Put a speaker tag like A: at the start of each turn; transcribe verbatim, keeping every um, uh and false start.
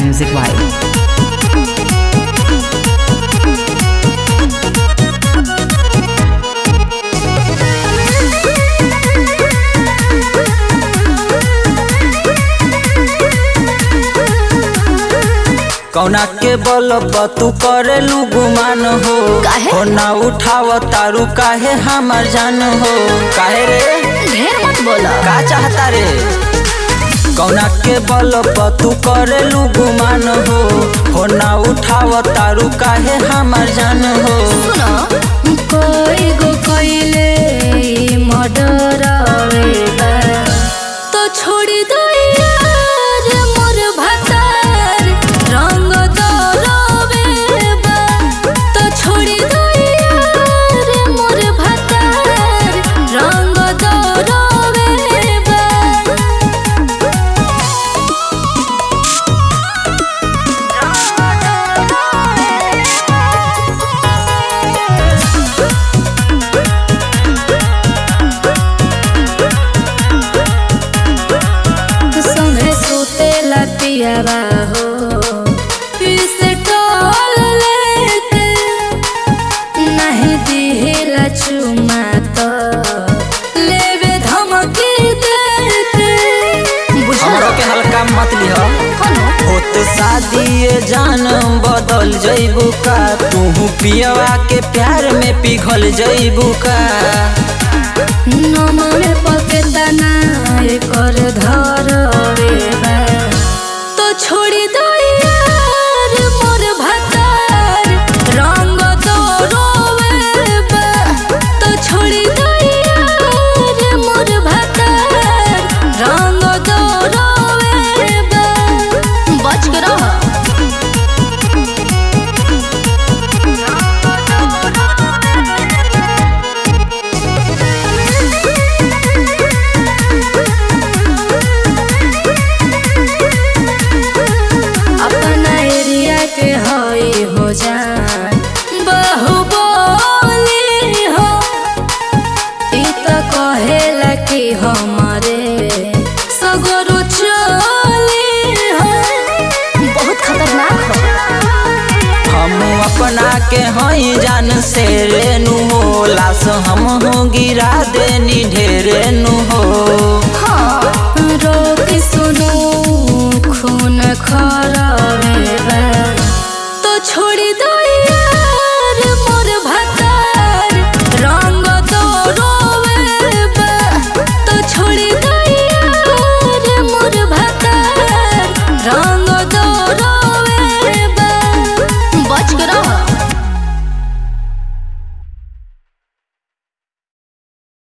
A: Music Vibe.
B: कौना के बल तू करेलू गुमान हो
C: काहे?
B: हो ना उठाव तारू काहे हमार जान हो काहे रे
C: ढेर मत बोला।
B: का चाहता रे कौना के बल तू करेलू गुमान हो हो ना उठाव तारू काहे हमार जान हो
C: सुनो कोई गो कोइले मर्डर आवेला तो छोड़ी दो यार मोर भतार रंग दरवेबा तो छोड़ी दो यार मोर भतार रंग दरवेबा संगे सुतेला पियावा हो पिस्टल लेके नहीं दिहेला चुमा तो लेवे धमकी देके
B: हमरो के हल्का मत लिह होत शादी जान बदल जइबू का तू पियवा के प्यार में पिघल जइबू का
C: नमरे पकेतना कर धरवेबा तो छोड़ी दो यार मोर भतार रंग दरवेबा तो छोड़ी दो यार मोर भतार रंग दरवेबा बच के रह अपना एरिया के हई हो जान बाहुबली हो ई त कहेला कि हमारे सगरो चली हो बहुत खतरनाक हो
B: हम अपना के हई जान से रेनु हो लाश हम हो गिरा देनी ढेरेनु हो
C: हाँ रोक सुनो खून खराबे